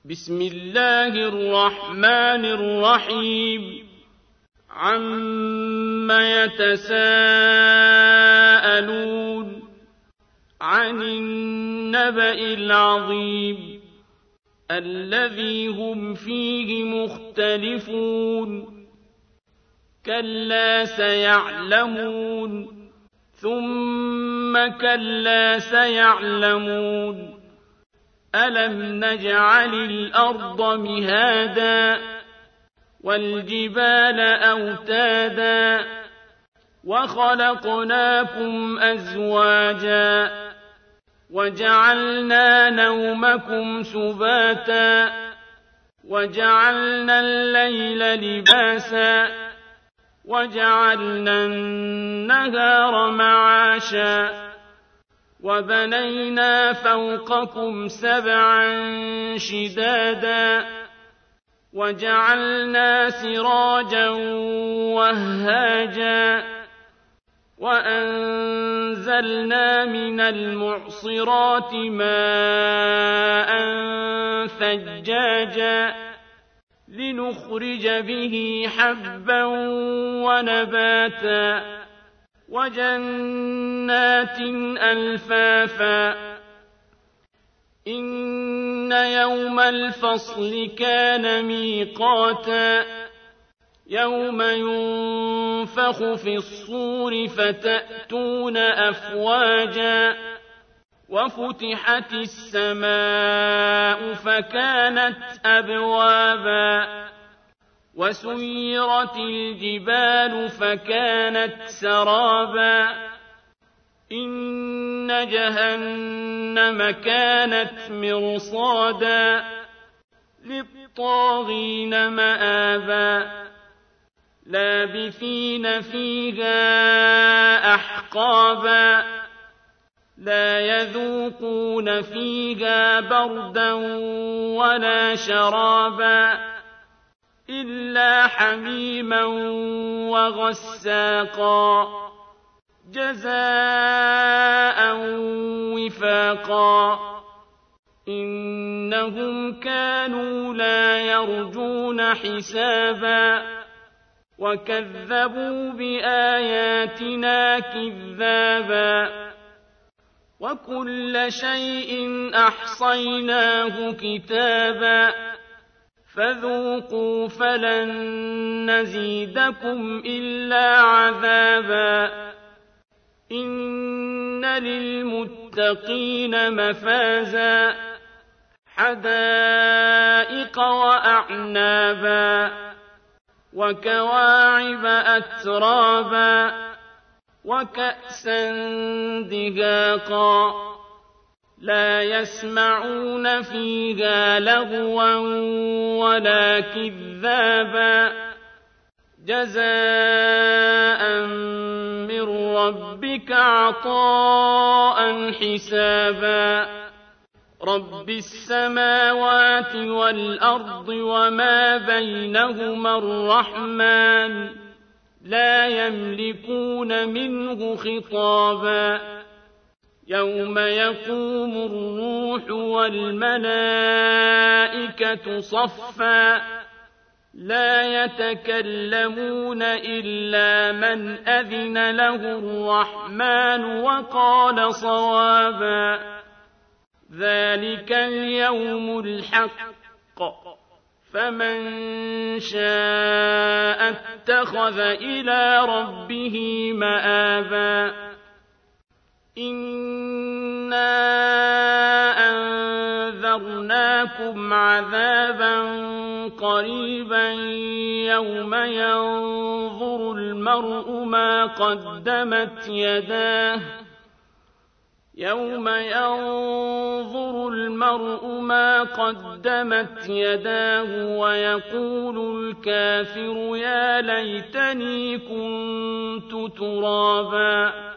بسم الله الرحمن الرحيم عَمَّ يتساءلون عن النبأ العظيم الذي هم فيه مختلفون كلا سيعلمون ثم كلا سيعلمون ألم نجعل الأرض مهادا والجبال أوتادا وخلقناكم أزواجا وجعلنا نومكم سباتا وجعلنا الليل لباسا وجعلنا النهار معاشا وبنينا فوقكم سبعا شدادا وجعلنا سراجا وهاجا وأنزلنا من المعصرات ماء ثجاجا لنخرج به حبا ونباتا وجنات ألفافا إن يوم الفصل كان ميقاتا يوم ينفخ في الصور فتأتون أفواجا وفتحت السماء فكانت أبوابا وسيرت الجبال فكانت سرابا إن جهنم كانت مرصادا للطاغين مآبا لابثين فيها أحقابا لا يذوقون فيها بردا ولا شرابا إلا حميما وغساقا جزاء وفاقا إنهم كانوا لا يرجون حسابا وكذبوا بآياتنا كذابا وكل شيء أحصيناه كتابا فذوقوا فلن نزيدكم إلا عذابا إن للمتقين مفازا حدائق وأعنابا وكواعب أترابا وكأسا دهاقا لا يسمعون فيها لغوا ولا كذابا جزاء من ربك عطاء حسابا رب السماوات والأرض وما بينهما الرحمن لا يملكون منه خطابا يوم يقوم الروح والملائكة صفا لا يتكلمون إلا من أذن له الرحمن وقال صوابا ذلك اليوم الحق فمن شاء اتخذ إلى ربه مآبا إنا أنذرناكم عذابا قريبا يوم ينظر المرء ما قدمت يداه ويقول الكافر يا ليتني كنت ترابا